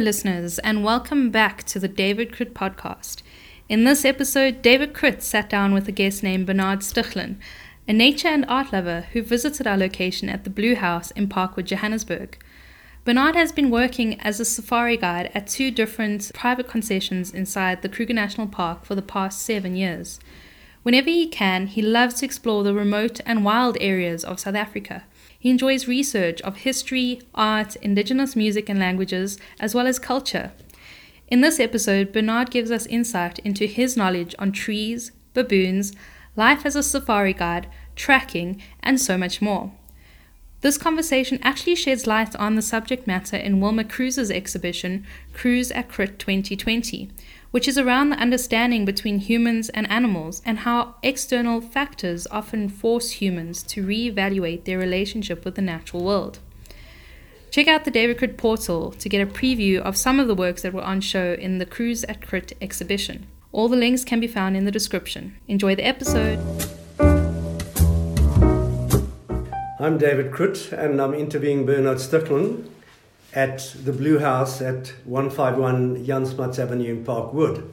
listeners, and welcome back to the David Crit podcast. In this episode, David Crit sat down with a guest named Bernard Stichlin, a nature and art lover who visited our location at the Blue House in Parkwood, Johannesburg. Bernard has been working as a safari guide at 2 different private concessions inside the Kruger National Park for the past 7 years. Whenever he can, he loves to explore the remote and wild areas of South Africa. He enjoys research of history, art, indigenous music and languages, as well as culture. In this episode, Bernard gives us insight into his knowledge on trees, baboons, life as a safari guide, tracking, and so much more. This conversation actually sheds light on the subject matter in Wilma Cruz's exhibition, Cruz at Crit 2020, which is around the understanding between humans and animals and how external factors often force humans to reevaluate their relationship with the natural world. Check out the David Crit portal to get a preview of some of the works that were on show in the Cruz at Crit exhibition. All the links can be found in the description. Enjoy the episode. I'm David Crit, and I'm interviewing Bernard Stichlin at the Blue House at 151 Jan Smuts Avenue in Parkwood.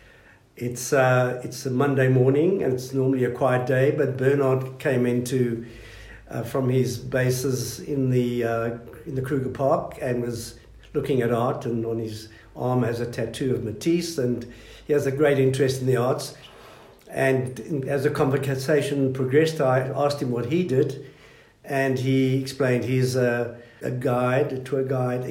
It's a Monday morning, and it's normally a quiet day, but Bernard came into from his bases in the Kruger Park and was looking at art, and on his arm has a tattoo of Matisse, and he has a great interest in the arts. And as the conversation progressed, I asked him what he did. And he explained he's a tour guide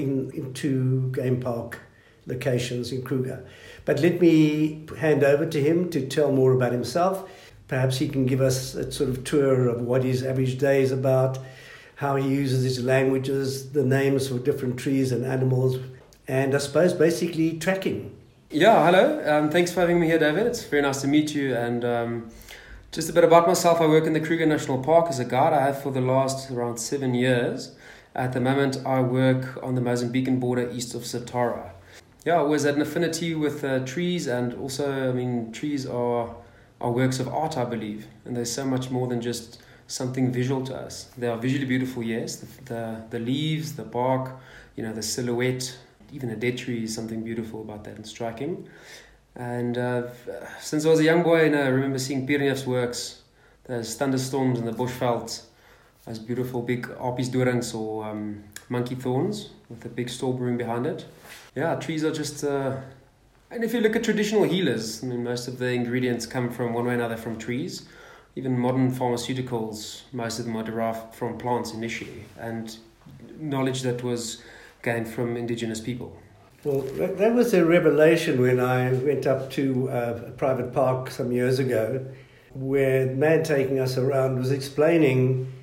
into game park locations in Kruger. But let me hand over to him to tell more about himself. Perhaps he can give us a sort of tour of what his average day is about, how he uses his languages, the names for different trees and animals, and I suppose basically tracking. Yeah, hello. Thanks for having me here, David. It's very nice to meet you. And just a bit about myself. I work in the Kruger National Park as a guide. I have for the last around 7 years. At the moment, I work on the Mozambican border east of Satara. Yeah, I always had an affinity with trees, and also, trees are works of art, I believe. And they're so much more than just something visual to us. They are visually beautiful, yes. The leaves, the bark, the silhouette, even a dead tree is something beautiful about that and striking. And since I was a young boy, I remember seeing Pierneef's works, those thunderstorms in the bushveld, those beautiful big apiesdorings or monkey thorns with the big storm brewing behind it. Yeah, trees are just... and if you look at traditional healers, most of the ingredients come from one way or another from trees. Even modern pharmaceuticals, most of them are derived from plants initially, and knowledge that was gained from indigenous people. Well, that was a revelation when I went up to a private park some years ago, where the man taking us around was explaining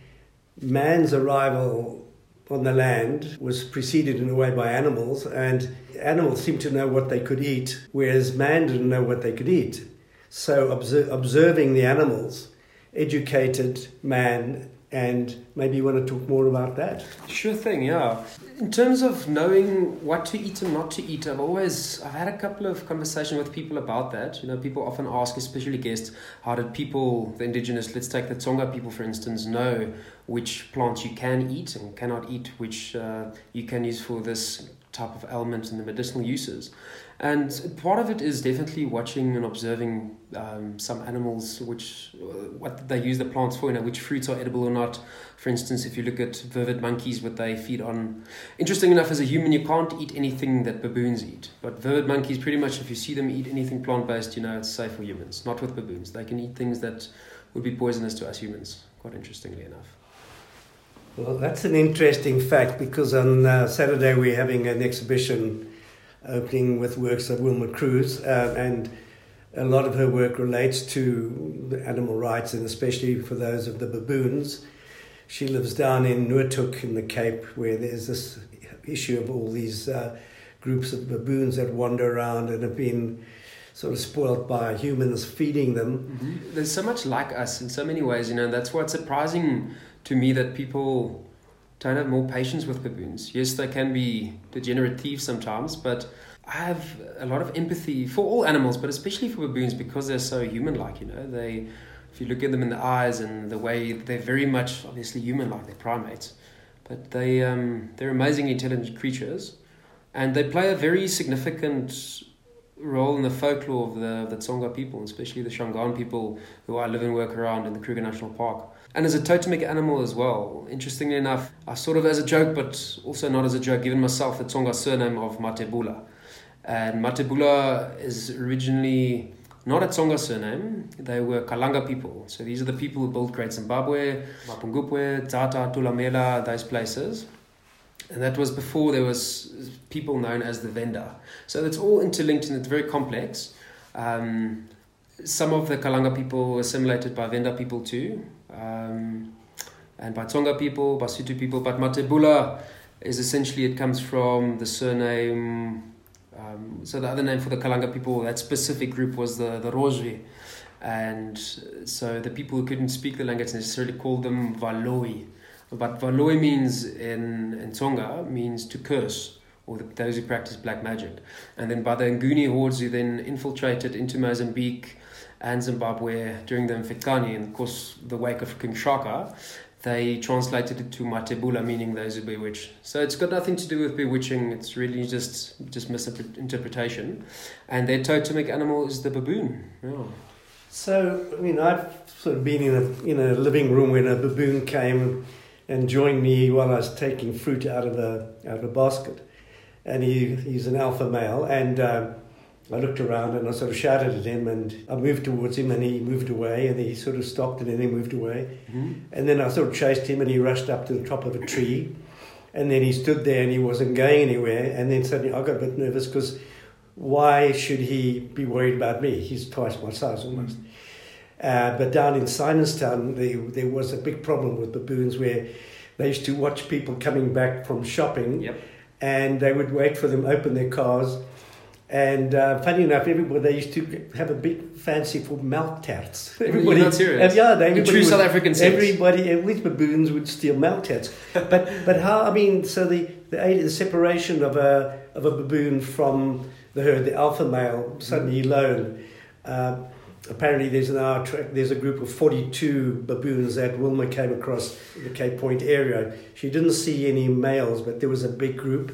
man's arrival on the land was preceded in a way by animals, and animals seemed to know what they could eat, whereas man didn't know what they could eat. So observing the animals educated man. And maybe you want to talk more about that? Sure thing, yeah. In terms of knowing what to eat and not to eat, I've had a couple of conversations with people about that. People often ask, especially guests, how did people, the indigenous, let's take the Tsonga people for instance, know which plants you can eat and cannot eat, which you can use for this type of ailment and the medicinal uses. And part of it is definitely watching and observing some animals, what they use the plants for, which fruits are edible or not. For instance, if you look at vivid monkeys, what they feed on. Interesting enough, as a human, you can't eat anything that baboons eat. But vivid monkeys, pretty much, if you see them eat anything plant-based, it's safe for humans. Not with baboons. They can eat things that would be poisonous to us humans, quite interestingly enough. Well, that's an interesting fact, because on Saturday we're having an exhibition opening with works of Wilma Cruz, and a lot of her work relates to the animal rights, and especially for those of the baboons. She lives down in Noordhoek in the Cape, where there's this issue of all these groups of baboons that wander around and have been sort of spoiled by humans feeding them. Mm-hmm. There's so much like us in so many ways, that's what's surprising to me, that people don't have more patience with baboons. Yes, they can be degenerate thieves sometimes, but I have a lot of empathy for all animals, but especially for baboons, because they're so human-like, if you look at them in the eyes and the way they're very much obviously human-like, they're primates, but they're amazingly intelligent creatures. And they play a very significant role in the folklore of the Tsonga people, especially the Shangaan people who I live and work around in the Kruger National Park. And as a totemic animal as well, interestingly enough, I sort of as a joke, but also not as a joke, given myself the Tsonga surname of Matebula. And Matebula is originally not a Tsonga surname, they were Kalanga people. So these are the people who built Great Zimbabwe, Mapungubwe, Tata, Tulamela, those places. And that was before there was people known as the Venda. So it's all interlinked and it's very complex. Some of the Kalanga people were assimilated by Venda people too, and by Tsonga people, Basotho people. But Matebula is essentially, it comes from the surname. So the other name for the Kalanga people, that specific group, was the Rojwe. And so the people who couldn't speak the language necessarily called them Valoi. But Valoi means in Tsonga means to curse, or those who practice black magic. And then by the Nguni hordes who then infiltrated into Mozambique and Zimbabwe during the Mfecane, and of course the wake of King Shaka, they translated it to Matebula, meaning those who bewitch. So it's got nothing to do with bewitching, it's really just misinterpretation. And their totemic animal is the baboon. Yeah. So, I mean, I've sort of been in a living room when a baboon came and joined me while I was taking fruit out of a basket. And he's an alpha male, and I looked around and I sort of shouted at him, and I moved towards him and he moved away, and he sort of stopped and then he moved away. Mm-hmm. And then I sort of chased him and he rushed up to the top of a tree, and then he stood there and he wasn't going anywhere. And then suddenly I got a bit nervous, because why should he be worried about me? He's twice my size almost. Mm-hmm. But down in Simonstown, there was a big problem with baboons, where they used to watch people coming back from shopping. Yep. And they would wait for them to open their cars. And funny enough, they used to have a big fancy for milk tarts. You're not serious? In true South African sense. Every baboons would steal milk tarts. But how? I mean, so the separation of a baboon from the herd, the alpha male, suddenly alone. Apparently, there's a group of 42 baboons that Wilma came across the Cape Point area. She didn't see any males, but there was a big group.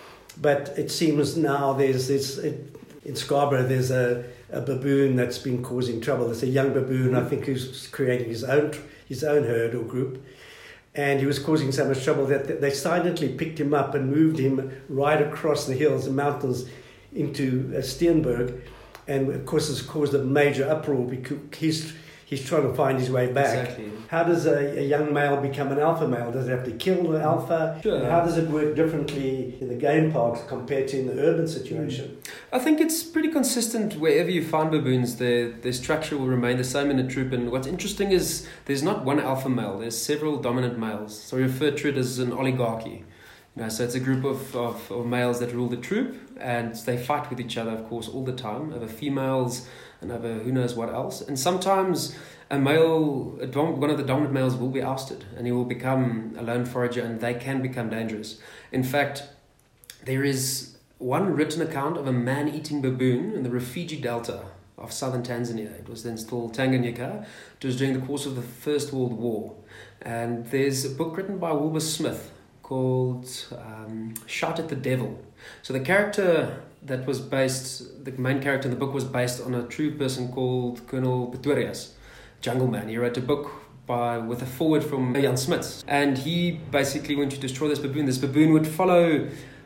But it seems now there's this in Scarborough. There's a baboon that's been causing trouble. There's a young baboon, I think, who's creating his own herd or group, and he was causing so much trouble that they silently picked him up and moved him right across the hills and mountains into Steenberg. And of course, it's caused a major uproar, because he's trying to find his way back. Exactly. How does a young male become an alpha male? Does it have to kill the alpha? Sure. And how does it work differently in the game parks compared to in the urban situation? I think it's pretty consistent wherever you find baboons. Their structure will remain the same in a troop. And what's interesting is there's not one alpha male. There's several dominant males. So we refer to it as an oligarchy. So it's a group of males that rule the troop, and they fight with each other, of course, all the time, over females and over who knows what else. And sometimes one of the dominant males will be ousted, and he will become a lone forager, and they can become dangerous. In fact, there is one written account of a man-eating baboon in the Rufiji Delta of southern Tanzania. It was then still Tanganyika. It was during the course of the First World War. And there's a book written by Wilbur Smith called Shout at the Devil. So the character that was the main character in the book was based on a true person called Colonel Pretorius, Jungle Man. He wrote a book with a foreword from Jan Smuts, and he basically went to destroy this baboon. This baboon would follow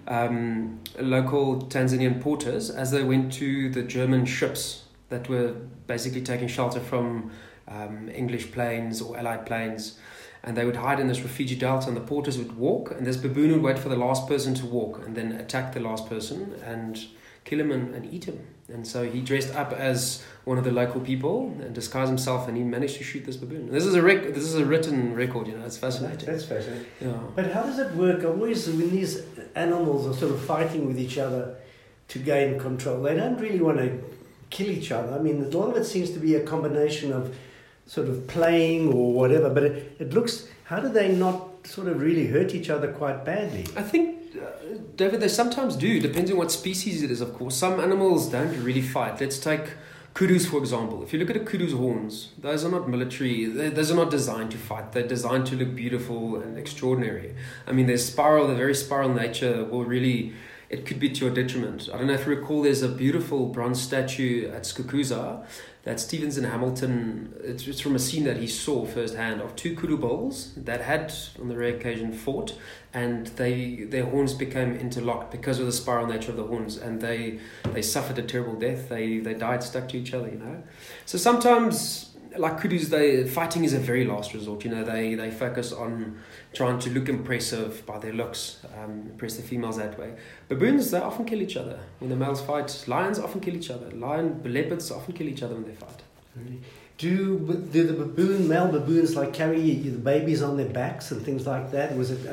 local Tanzanian porters as they went to the German ships that were basically taking shelter from English planes or Allied planes. And they would hide in this Rufiji Delta, and the porters would walk, and this baboon would wait for the last person to walk and then attack the last person and kill him and eat him. And so he dressed up as one of the local people and disguised himself, and he managed to shoot this baboon. This is a written record, it's fascinating. That's fascinating. Yeah. But how does it work? Always when these animals are sort of fighting with each other to gain control, they don't really want to kill each other. I mean, a lot of it seems to be a combination of sort of playing or whatever, but it looks, how do they not sort of really hurt each other quite badly? I think, David, they sometimes do, depends on what species it is, of course. Some animals don't really fight. Let's take kudus, for example. If you look at a kudu's horns, those are not military, those are not designed to fight. They're designed to look beautiful and extraordinary. I mean, their very spiral nature will really it could be to your detriment. I don't know if you recall, there's a beautiful bronze statue at Skukuza that Stevenson Hamilton, it's from a scene that he saw firsthand of two kudu bulls that had, on the rare occasion, fought, and their horns became interlocked because of the spiral nature of the horns, and they suffered a terrible death. They died stuck to each other, you know. So sometimes, like kudus, fighting is a very last resort. You know, they focus on trying to look impressive by their looks, impress the females that way. Baboons, they often kill each other when the males fight. Lions often kill each other. Leopards often kill each other when they fight. Do the male baboons like carry the babies on their backs and things like that?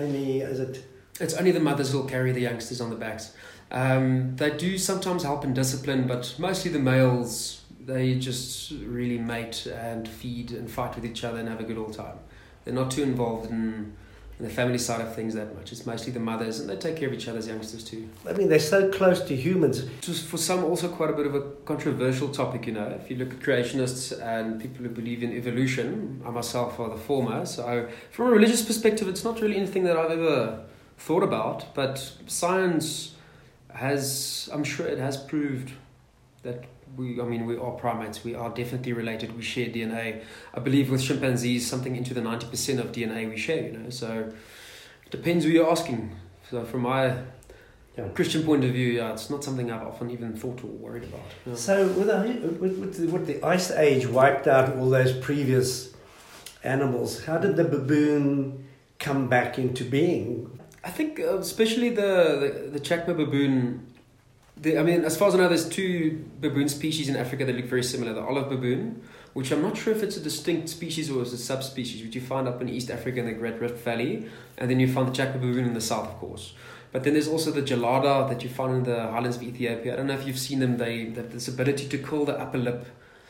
It's only the mothers who will carry the youngsters on the backs. They do sometimes help in discipline, but mostly the males, they just really mate and feed and fight with each other and have a good old time. They're not too involved in the family side of things that much. It's mostly the mothers, and they take care of each other's youngsters too. I mean, they're so close to humans. It was for some also quite a bit of a controversial topic, you know. If you look at creationists and people who believe in evolution, I myself are the former. So from a religious perspective, it's not really anything that I've ever thought about, but science I'm sure it has proved that we are primates. We are definitely related. We share DNA. I believe with chimpanzees, something into the 90% of DNA we share, you know. So it depends who you're asking. So from my Christian point of view, it's not something I've often even thought or worried about. Yeah. So with the Ice Age wiped out all those previous animals, how did the baboon come back into being? I think especially the Chacma baboon. As far as I know, there's two baboon species in Africa that look very similar. The olive baboon, which I'm not sure if it's a distinct species or it's a subspecies, which you find up in East Africa in the Great Rift Valley, and then you find the Chacma baboon in the south, of course. But then there's also the gelada that you find in the highlands of Ethiopia. I don't know if you've seen them. They have this ability to curl the upper lip,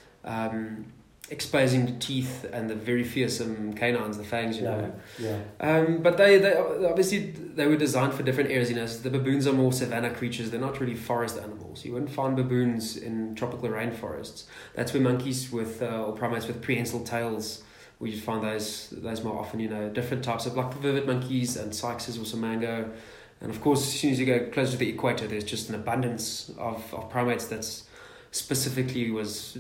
exposing the teeth and the very fearsome canines, the fangs, you know. Yeah. But they obviously they were designed for different areas, you know. So the baboons are more savanna creatures. They're not really forest animals. You won't find baboons in tropical rainforests. That's where monkeys or primates with prehensile tails, where you find those more often, you know. Different types of, like the vivid monkeys and Sykes or Samango. And of course, as soon as you go closer to the equator, there's just an abundance of primates that's specifically was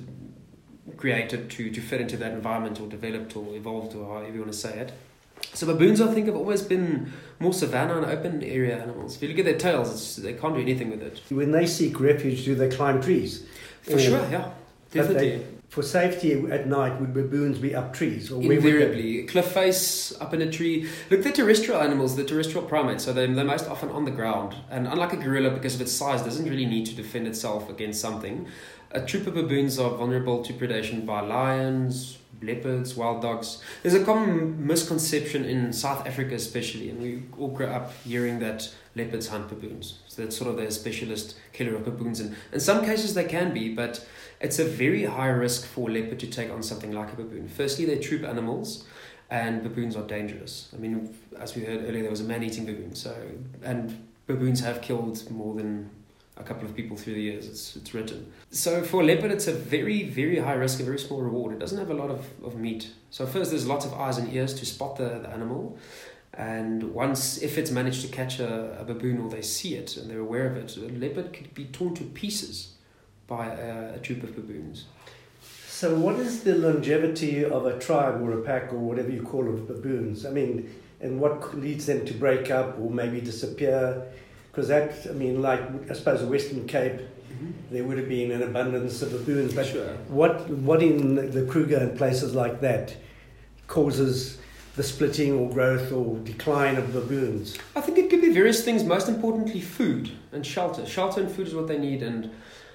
created to fit into that environment, or developed or evolved, or however you want to say it. So baboons, I think, have always been more savanna and open area animals. If you look at their tails, they can't do anything with it. When they seek refuge, do they climb trees? For sure, yeah. Definitely. For safety at night, would baboons be up trees? Or invariably. Cliff face, up in a tree. Look, they're terrestrial animals, they're terrestrial primates, so they're most often on the ground. And unlike a gorilla, because of its size, doesn't really need to defend itself against something. A troop of baboons are vulnerable to predation by lions, leopards, wild dogs. There's a common misconception in South Africa especially, and we all grew up hearing that leopards hunt baboons. So that's sort of their specialist killer of baboons. And in some cases they can be, but it's a very high risk for a leopard to take on something like a baboon. Firstly, they're troop animals, and baboons are dangerous. I mean, as we heard earlier, there was a man-eating baboon. And baboons have killed more than a couple of people through the years, it's written. So for a leopard, it's a very, very high risk, a very small reward. It doesn't have a lot of meat. So first, there's lots of eyes and ears to spot the animal. And once, if it's managed to catch a baboon, or they see it and they're aware of it, a leopard could be torn to pieces by a troop of baboons. So what is the longevity of a tribe or a pack or whatever you call it of baboons? I mean, and what leads them to break up or maybe disappear? Because that, I mean, like, I suppose the Western Cape, there would have been an abundance of baboons. But sure. What in the Kruger and places like that causes the splitting or growth or decline of baboons? I think it could be various things, most importantly food and shelter. Shelter and food is what they need. And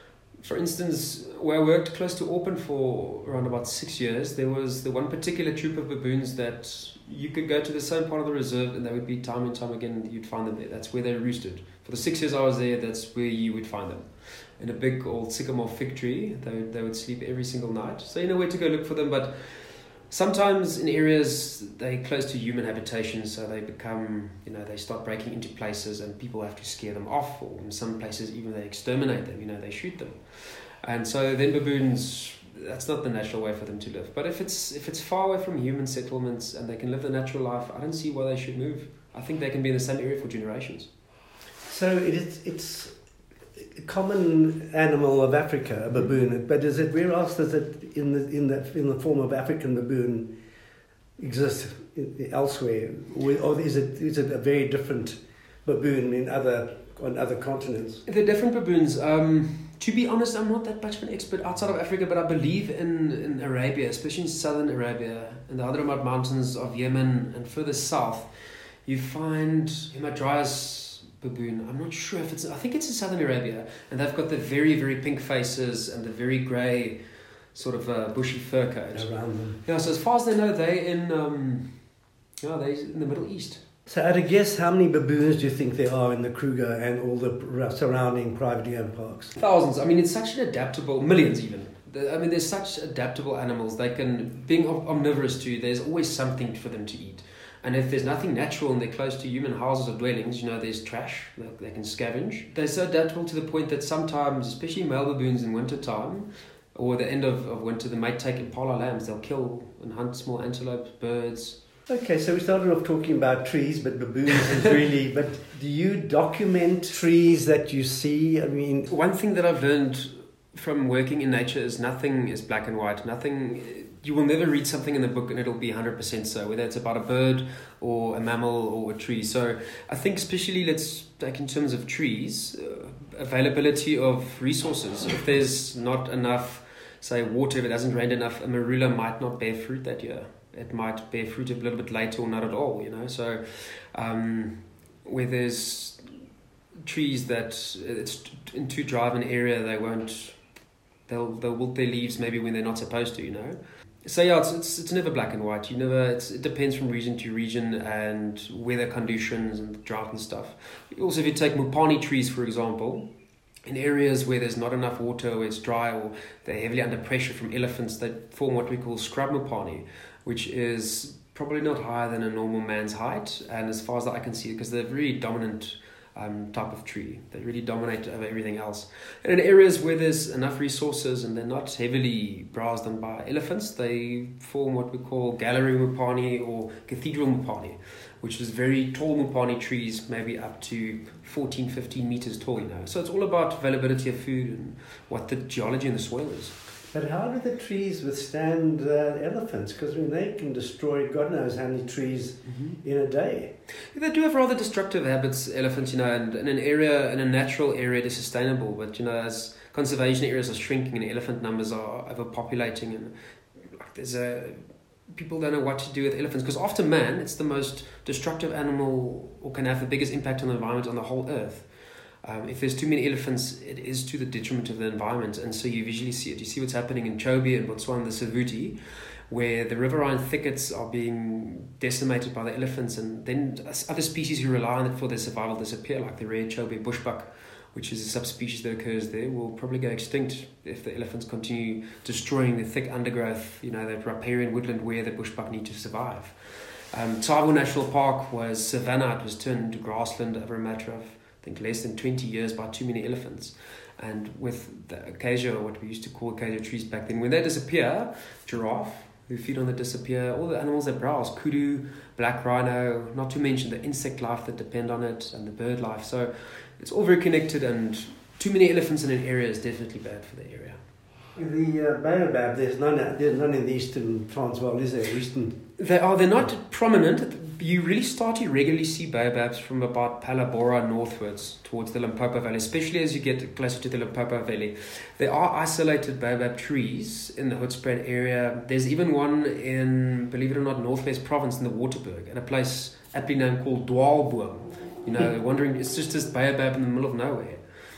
for instance, where I worked close to Auckland for around about 6 years, there was the one particular troop of baboons that you could go to the same part of the reserve and they would be time and time again, you'd find them there. That's where they roosted. For the 6 years I was there, that's where you would find them. In a big old sycamore fig tree, they would sleep every single night. So you know where to go look for them, but sometimes in areas they're close to human habitation, so they become, they start breaking into places and people have to scare them off, or in some places even they exterminate them, they shoot them. And so then baboons, that's not the natural way for them to live. But if it's far away from human settlements and they can live the natural life, I don't see why they should move. I think they can be in the same area for generations. So it's a common animal of Africa, a baboon. But where else does it in the form of African baboon exist elsewhere, or is it a very different baboon on other continents? They're different baboons. To be honest, I'm not that much of an expert outside of Africa, but I believe in Arabia, especially in southern Arabia, in the Hadramaut Mountains of Yemen and further south, you find Hamadryas baboon. I'm not sure if I think it's in southern Arabia, and they've got the very, very pink faces and the very grey sort of bushy fur coat around them. Yeah, so as far as I know, they're in the Middle East. So at a guess, how many baboons do you think there are in the Kruger and all the surrounding privately owned parks? Thousands. I mean, it's such an adaptable, millions even. I mean, there's such adaptable animals. They can, being omnivorous too, there's always something for them to eat. And if there's nothing natural and they're close to human houses or dwellings, there's trash, they can scavenge. They're so adaptable to the point that sometimes, especially male baboons in winter time, or the end of winter, they might take impala lambs. They'll kill and hunt small antelopes, birds. Okay, so we started off talking about trees, but baboons is really... But do you document trees that you see? I mean... One thing that I've learned from working in nature is nothing is black and white. You will never read something in the book and it'll be 100% so, whether it's about a bird or a mammal or a tree. So I think especially, let's take in terms of trees, availability of resources. If there's not enough, say, water, if it hasn't rained enough, a marula might not bear fruit that year. It might bear fruit a little bit later or not at all, So where there's trees that it's in too dry of an area, they'll wilt their leaves maybe when they're not supposed to, So yeah, it's never black and white. It depends from region to region and weather conditions and drought and stuff. Also, if you take mupani trees, for example, in areas where there's not enough water, where it's dry, or they're heavily under pressure from elephants, they form what we call scrub mupani, which is probably not higher than a normal man's height. And as far as I can see, because they're a very dominant type of tree. They really dominate over everything else. And in areas where there's enough resources and they're not heavily browsed on by elephants, they form what we call gallery mupani or cathedral mupani, which is very tall mupani trees, maybe up to 14, 15 meters tall, So it's all about availability of food and what the geology in the soil is. But how do the trees withstand elephants? Because they can destroy God knows how many trees in a day. They do have rather destructive habits, elephants, and in a natural area, they're sustainable. But, as conservation areas are shrinking and elephant numbers are overpopulating, and people don't know what to do with elephants. Because after man, it's the most destructive animal, or can have the biggest impact on the environment on the whole earth. If there's too many elephants, it is to the detriment of the environment. And so you visually see it. You see what's happening in Chobe and Botswana, the Savuti, where the riverine thickets are being decimated by the elephants, and then other species who rely on it for their survival disappear, like the rare Chobe bushbuck, which is a subspecies that occurs there, will probably go extinct if the elephants continue destroying the thick undergrowth, that riparian woodland where the bushbuck need to survive. Tsavo National Park was savanna. It was turned into grassland over a matter of less than 20 years by too many elephants. And with the acacia, or what we used to call acacia trees back then, when they disappear, giraffe, who feed on the disappear, all the animals that browse, kudu, black rhino, not to mention the insect life that depend on it, and the bird life. So it's all very connected, and too many elephants in an area is definitely bad for the area. The baobab, there's none in the eastern Transvaal, is there? They're not prominent. You really start to regularly see baobabs from about Palabora northwards towards the Limpopo Valley, especially as you get closer to the Limpopo Valley. There are isolated baobab trees in the Hoedspruit area. There's even one in, believe it or not, Northwest Province in the Waterberg, at a place aptly named called Dwaalboom. Wondering, it's just this baobab in the middle of nowhere.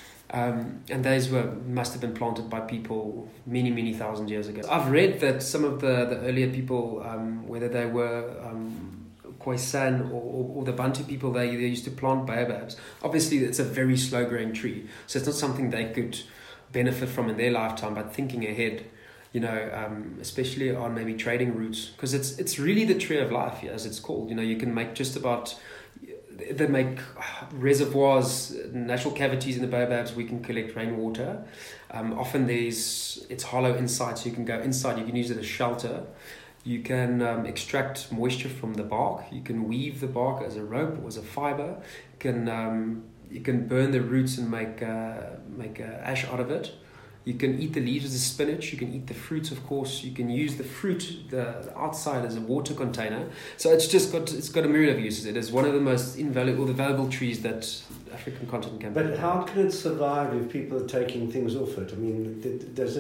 And those must have been planted by people many, many thousand years ago. I've read that some of the earlier people, whether they were Khoisan or the Bantu people, they used to plant baobabs. Obviously, it's a very slow-growing tree, so it's not something they could benefit from in their lifetime. But thinking ahead, especially on maybe trading routes, because it's really the tree of life, as it's called. You can make just about... They make reservoirs, natural cavities in the baobabs. We can collect rainwater. Often it's hollow inside, so you can go inside. You can use it as shelter. You can extract moisture from the bark. You can weave the bark as a rope or as a fiber. You can You can burn the roots and make ash out of it. You can eat the leaves as a spinach. You can eat the fruits, of course. You can use the fruit, the outside, as a water container. So it's got a myriad of uses. It is one of the most invaluable, the valuable trees that African continent can. But how can it survive if people are taking things off it? I mean, does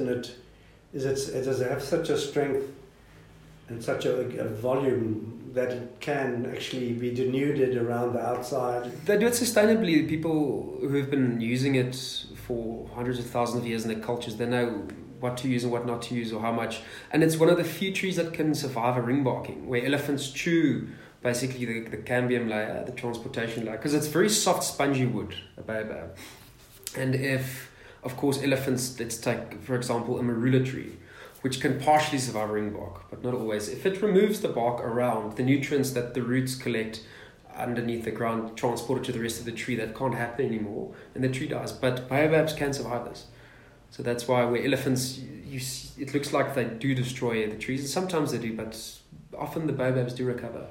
it have such a strength and such a volume that it can actually be denuded around the outside? They do it sustainably. People who have been using it for hundreds of thousands of years in their cultures, they know what to use and what not to use or how much. And it's one of the few trees that can survive a ring barking, where elephants chew basically the cambium layer, the transportation layer, because it's very soft, spongy wood, a baobab. And if, of course, elephants, let's take, for example, a marula tree, which can partially survive ring bark, but not always. If it removes the bark around, the nutrients that the roots collect underneath the ground, transported to the rest of the tree, that can't happen anymore, and the tree dies. But baobabs can survive this. So that's why where elephants, it looks like they do destroy the trees, and sometimes they do, but often the baobabs do recover.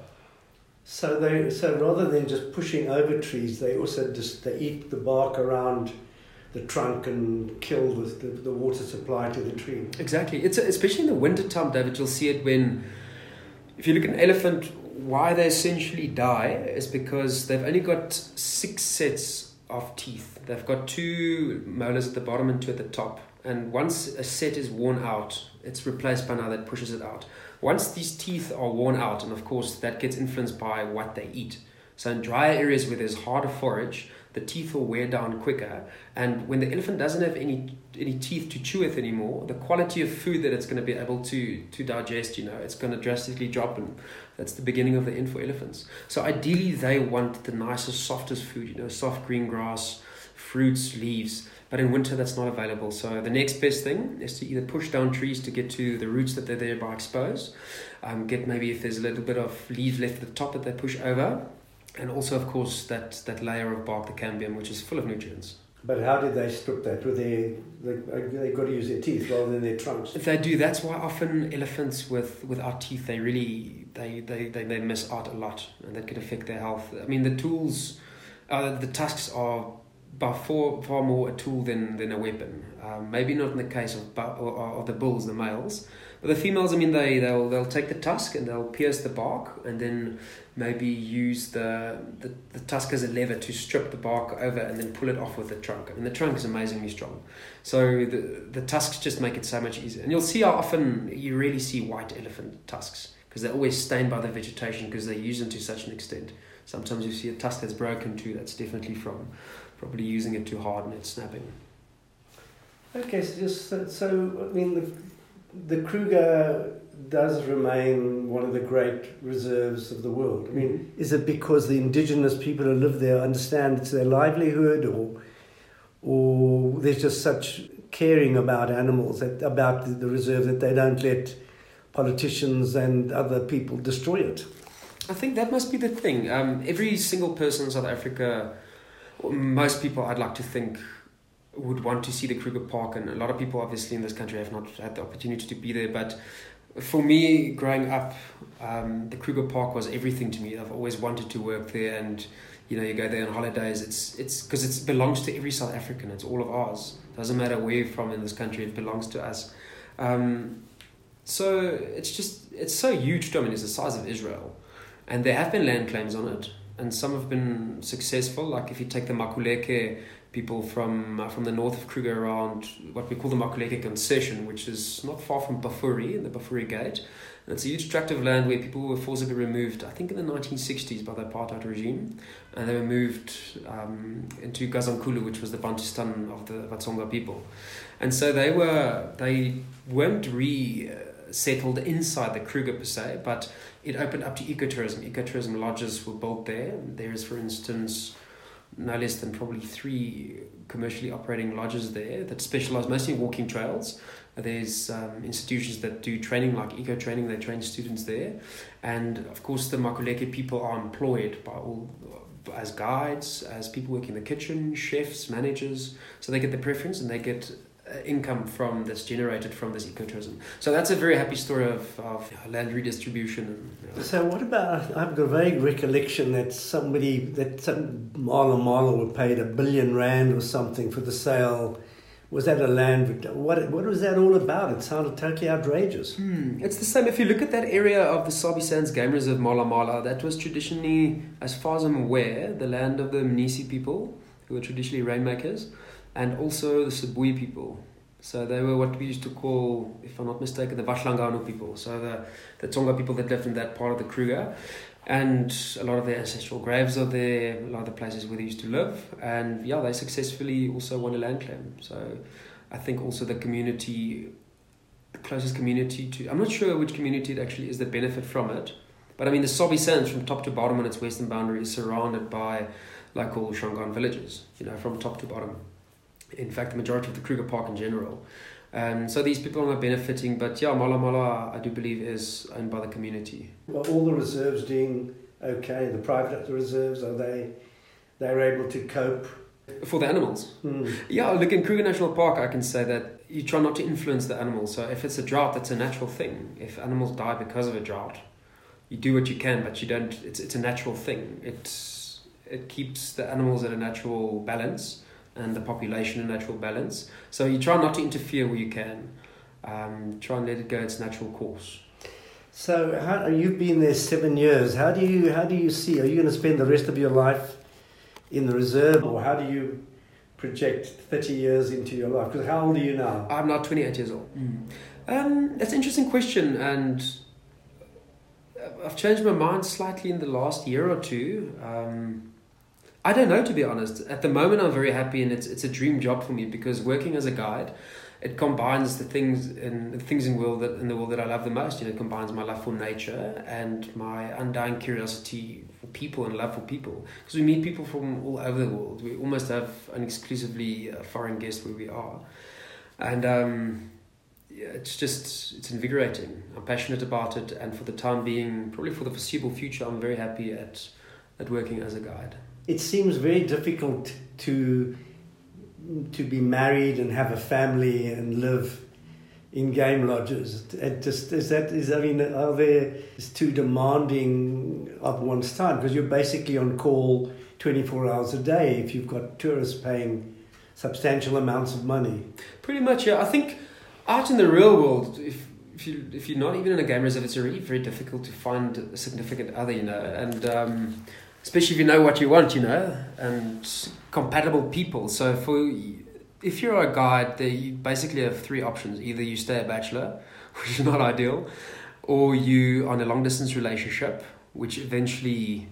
So rather than just pushing over trees, they also they eat the bark around the trunk and kill the water supply to the tree. Exactly. It's especially in the winter time, David. You'll see it when, if you look at an elephant, why they essentially die is because they've only got 6 sets of teeth. They've got 2 molars at the bottom and 2 at the top. And once a set is worn out, it's replaced by another that pushes it out. Once these teeth are worn out, and of course that gets influenced by what they eat. So in drier areas where there's harder forage, the teeth will wear down quicker, and when the elephant doesn't have any teeth to chew with anymore, the quality of food that it's going to be able to digest, it's going to drastically drop, and that's the beginning of the end for elephants. So ideally they want the nicest, softest food, soft green grass, fruits, leaves, but in winter that's not available. So the next best thing is to either push down trees to get to the roots that they're thereby exposed, get maybe if there's a little bit of leaves left at the top that they push over, and also, of course, that layer of bark, the cambium, which is full of nutrients. But how did they strip that? They got to use their teeth rather than their trunks? They do. That's why often elephants without teeth, they really they miss out a lot, and that can affect their health. I mean, the tools, the tusks are by far more a tool than a weapon. Maybe not in the case of the bulls, the males. But the females, I mean, they'll take the tusk and they'll pierce the bark and then maybe use the tusk as a lever to strip the bark over and then pull it off with the trunk. I mean, the trunk is amazingly strong. So the tusks just make it so much easier. And you'll see how often you really see white elephant tusks because they're always stained by the vegetation because they use them to such an extent. Sometimes you see a tusk that's broken too. That's definitely from probably using it too hard and it's snapping. Okay, so I mean, the Kruger does remain one of the great reserves of the world. I mean, is it because the indigenous people who live there understand it's their livelihood, or there's just such caring about animals, about the reserve, that they don't let politicians and other people destroy it? I think that must be the thing. Every single person in South Africa, most people I'd like to think, would want to see the Kruger Park, and a lot of people obviously in this country have not had the opportunity to be there, but for me growing up, the Kruger Park was everything to me. I've always wanted to work there, and you go there on holidays. It's because it belongs to every South African. It's all of ours. Doesn't matter where you're from in this country, it belongs to us. So it's so huge. I mean, it's the size of Israel, and there have been land claims on it, and some have been successful. Like if you take the Makuleke people from the north of Kruger around what we call the Makuleke concession, which is not far from Bafuri, in the Bafuri Gate. And it's a huge tract of land where people were forcibly removed, I think in the 1960s by the apartheid regime. And they were moved into Gazankulu, which was the Bantustan of the Vatsonga people. And so they weren't resettled inside the Kruger per se, but it opened up to ecotourism. Ecotourism lodges were built there. There is, for instance, no less than probably 3 commercially operating lodges there that specialize mostly in walking trails. There's institutions that do training like eco-training. They train students there. And of course the Makuleke people are employed by all as guides, as people working in the kitchen, chefs, managers. So they get the preference and they get income that's generated from this ecotourism. So that's a very happy story of land redistribution. So what about, I've got a vague recollection that some Mala were paid R1 billion or something for the sale. Was that a land? What was that all about? It sounded totally outrageous. It's the same. If you look at that area of the Sabi Sands Game Reserve, Mala, that was traditionally, as far as I'm aware, the land of the Mnisi people, who were traditionally rainmakers, and also the Sibui people. So they were what we used to call, if I'm not mistaken, the Vatlangano people. So the Tonga people that lived in that part of the Kruger. And a lot of their ancestral graves are there, a lot of the places where they used to live. And yeah, they successfully also won a land claim. So I think also the closest community to, I'm not sure which community it actually is that benefit from it. But I mean, the Sabi Sands from top to bottom on its western boundary is surrounded by local Shangaan villages, from top to bottom. In fact, the majority of the Kruger Park in general. So these people are not benefiting, but yeah, Mala, I do believe, is owned by the community. Well, all the reserves doing okay? The private reserves, they're able to cope? For the animals? Yeah, look, in Kruger National Park, I can say that you try not to influence the animals. So if it's a drought, that's a natural thing. If animals die because of a drought, you do what you can, but you don't. It's a natural thing. It keeps the animals at a natural balance, and the population in natural balance. So you try not to interfere where you can. Try and let it go its natural course. So you've been there 7 years. How do you see? Are you going to spend the rest of your life in the reserve, or how do you project 30 years into your life? Because how old are you now? I'm now 28 years old. That's an interesting question, and I've changed my mind slightly in the last year or two. I don't know, to be honest. At the moment, I'm very happy, and it's a dream job for me, because working as a guide, it combines the things in the world that I love the most. It combines my love for nature and my undying curiosity for people and love for people. Because we meet people from all over the world. We almost have an exclusively foreign guest where we are, and it's invigorating. I'm passionate about it, and for the time being, probably for the foreseeable future, I'm very happy at working as a guide. It seems very difficult to be married and have a family and live in game lodges. It's too demanding of one's time, because you're basically on call 24 hours a day if you've got tourists paying substantial amounts of money. Pretty much, yeah. I think out in the real world, if you're not even in a game reserve, it's already very difficult to find a significant other, and especially if you know what you want, and compatible people. So if you're a guide, you basically have three options. Either you stay a bachelor, which is not ideal, or you on a long distance relationship, which eventually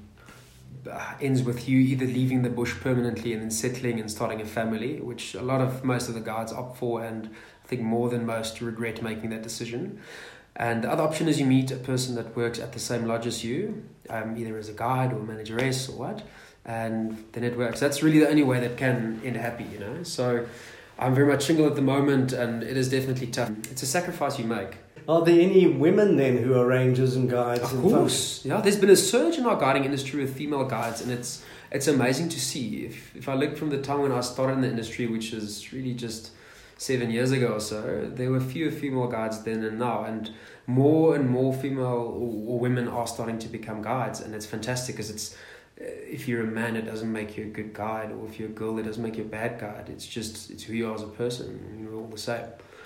ends with you either leaving the bush permanently and then settling and starting a family, which most of the guides opt for, and I think more than most regret making that decision. And the other option is you meet a person that works at the same lodge as you, either as a guide or a manageress or what, and then it works. That's really the only way that can end happy, So I'm very much single at the moment, and it is definitely tough. It's a sacrifice you make. Are there any women then who are rangers and guides? Of course. Yeah, there's been a surge in our guiding industry with female guides, and it's amazing to see. If I look from the time when I started in the industry, which is really just 7 years ago or so, there were fewer female guides then and now, and more female or women are starting to become guides, and it's fantastic, because if you're a man, it doesn't make you a good guide, or if you're a girl, it doesn't make you a bad guide. It's who you are as a person. You're all the same.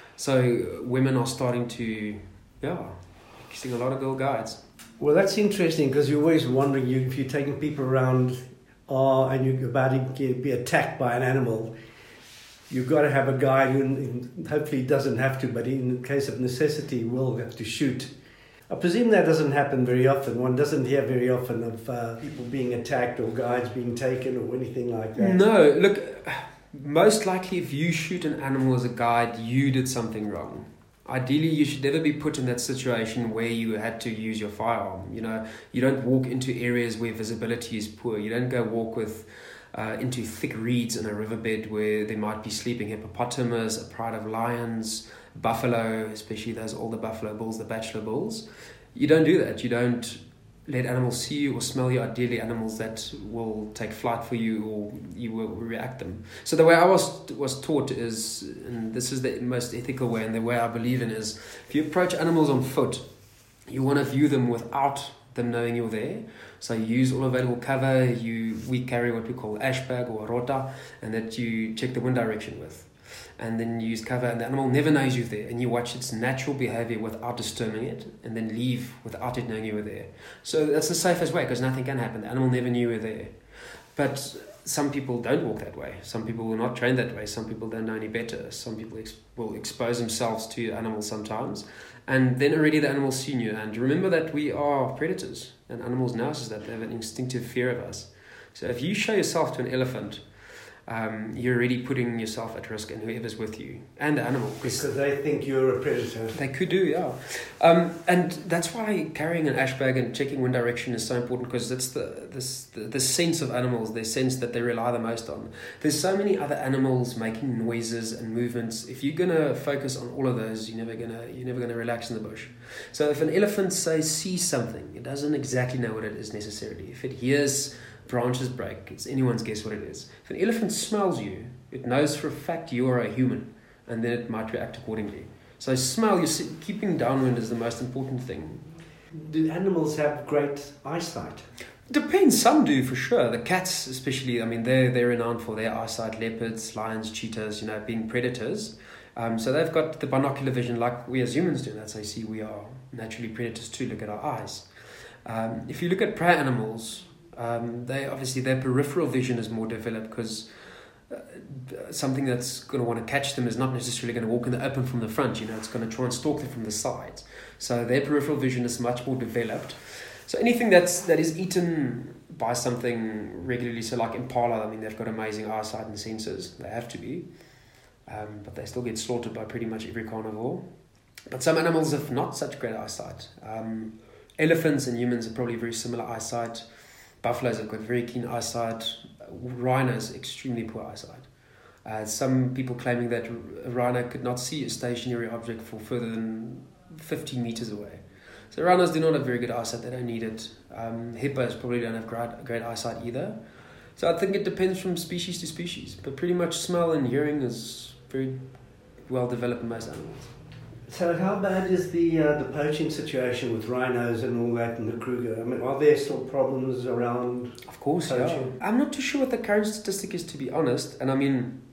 So women are starting to, seeing a lot of girl guides. Well, that's interesting, because you're always wondering, if you're taking people around and you're about to be attacked by an animal, you've got to have a guide who hopefully doesn't have to, but in case of necessity will have to shoot. I presume that doesn't happen very often. One doesn't hear very often of people being attacked or guides being taken or anything like that. No, look, most likely if you shoot an animal as a guide, you did something wrong. Ideally, you should never be put in that situation where you had to use your firearm. You don't walk into areas where visibility is poor. You don't go walk into thick reeds in a riverbed where there might be sleeping hippopotamus, a pride of lions, buffalo, especially those older buffalo bulls, the bachelor bulls. You don't do that. You don't let animals see you or smell you, ideally animals that will take flight for you or you will react them. So the way I was taught is, and this is the most ethical way and the way I believe in, is if you approach animals on foot, you want to view them without them knowing you're there. So you use all available cover, we carry what we call ash bag or a rota, and that you check the wind direction with. And then you use cover, and the animal never knows you're there, and you watch its natural behavior without disturbing it, and then leave without it knowing you were there. So that's the safest way, because nothing can happen. The animal never knew you were there. But some people don't walk that way. Some people will not train that way. Some people don't know any better. Some people will expose themselves to animals sometimes, and then already the animal's seen you. And remember that we are predators, and animals notice that. They have an instinctive fear of us. So if you show yourself to an elephant, you're already putting yourself at risk, and whoever's with you and the animal, because they think you're a predator. They could do, yeah. And that's why carrying an ash bag and checking wind direction is so important, because it's the sense of animals, their sense that they rely the most on. There's so many other animals making noises and movements. If you're gonna focus on all of those, you're never gonna relax in the bush. So if an elephant sees something, it doesn't exactly know what it is necessarily. If it hears branches break, it's anyone's guess what it is. If an elephant smells you, it knows for a fact you are a human, and then it might react accordingly. So smell, keeping downwind is the most important thing. Do animals have great eyesight? Depends, some do for sure. The cats especially, I mean, they're renowned for their eyesight. Leopards, lions, cheetahs, being predators. So they've got the binocular vision like we as humans do. That's how you see we are naturally predators too. Look at our eyes. If you look at prey animals, their peripheral vision is more developed, because something that's going to want to catch them is not necessarily going to walk in the open from the front. It's going to try and stalk them from the sides. So their peripheral vision is much more developed. So anything that is eaten by something regularly, so like impala, I mean, they've got amazing eyesight and senses. They have to be, but they still get slaughtered by pretty much every carnivore. But some animals have not such great eyesight. Elephants and humans are probably very similar eyesight. Buffaloes have got very keen eyesight. Rhinos, extremely poor eyesight. Some people claiming that a rhino could not see a stationary object for further than 15 meters away. So rhinos do not have very good eyesight. They don't need it. Hippos probably don't have great eyesight either. So I think it depends from species to species. But pretty much smell and hearing is very well developed in most animals. So how bad is the poaching situation with rhinos and all that in the Kruger? I mean, are there still problems around? Of course, poaching? Yeah. I'm not too sure what the current statistic is, to be honest. And I mean,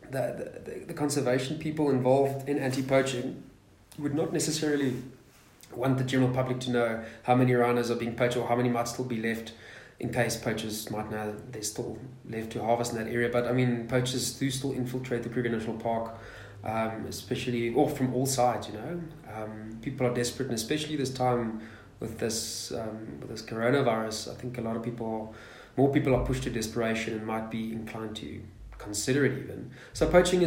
the conservation people involved in anti-poaching would not necessarily want the general public to know how many rhinos are being poached or how many might still be left, in case poachers might know there's still left to harvest in that area. But I mean, poachers do still infiltrate the Kruger National Park. Especially, or from all sides, people are desperate, and especially this time with this coronavirus, I think more people are pushed to desperation and might be inclined to consider it even. So poaching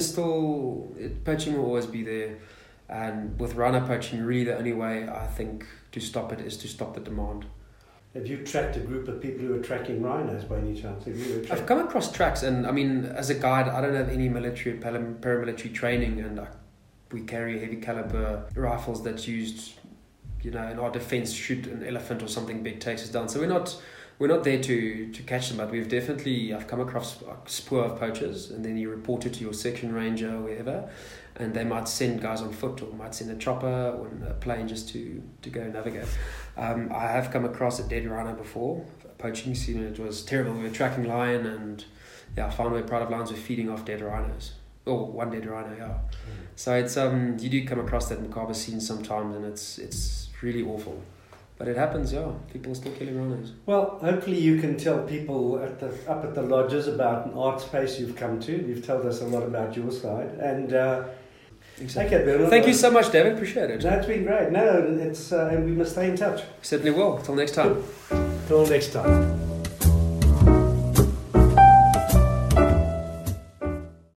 will always be there, and with rhino poaching, really the only way I think to stop it is to stop the demand. Have you tracked a group of people who are tracking rhinos by any chance? I've come across tracks, and I mean, as a guide, I don't have any military or paramilitary training, and we carry heavy caliber rifles that's used, in our defense, shoot an elephant or something big takes us down. So we're not there to catch them, but I've come across a spoor of poachers, and then you report it to your section ranger or wherever, and they might send guys on foot or might send a chopper or a plane just to go navigate. I have come across a dead rhino before, a poaching scene. It was terrible. We were tracking lion, and I found where pride of lions were feeding off dead rhinos. Or one dead rhino, yeah. So it's you do come across that macabre scene sometimes, and it's really awful. But it happens, yeah. People are still killing rhinos. Well, hopefully you can tell people up at the lodges about an art space you've come to. You've told us a lot about your side. And exactly. Okay, Bernard. Thank you so much, David. Appreciate it. That's been great. No, it's and we must stay in touch. Certainly will. Till next time. Till next time.